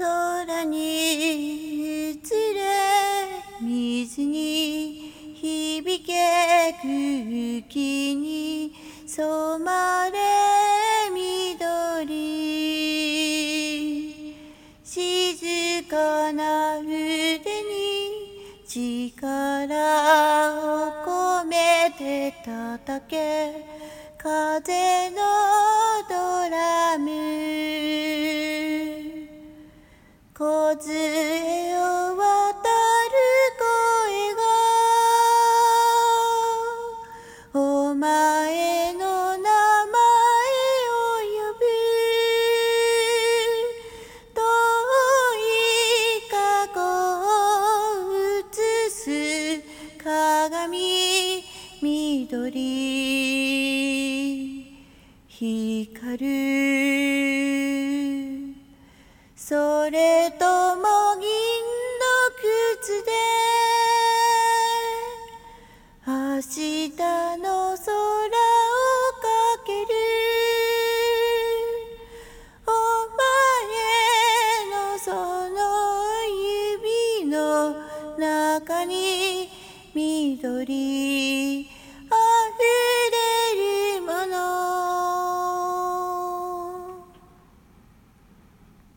空に映れ水に響け空気に染まれ緑、静かな腕に力を込めて叩け風のドラム、梢を渡る声がお前の名前を呼ぶ、遠い過去を映す鏡緑光る、それとも銀の靴で明日の空をかける、お前のその指の中に緑